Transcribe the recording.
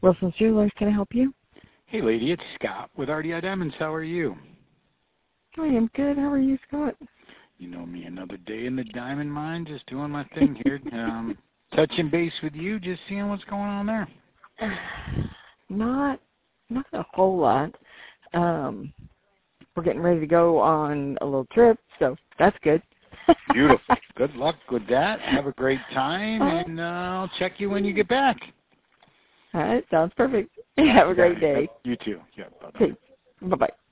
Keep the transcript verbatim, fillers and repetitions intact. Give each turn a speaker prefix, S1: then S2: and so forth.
S1: Wilson's Jewelers, can I help you?
S2: Hey, lady, it's Scott with R D I Diamonds. How are you?
S1: I am good. How are you, Scott?
S2: You know me, another day in the diamond mine, just doing my thing here. um, touching base with you, just seeing what's going on there.
S1: Not, not a whole lot. Um, we're getting ready to go on a little trip, so that's good.
S2: Beautiful. Good luck with that. Have a great time, and uh, I'll check you when you get back.
S1: All right, sounds perfect. Have a great day.
S2: You too. Yeah, bye-bye.
S1: Okay. Bye-bye.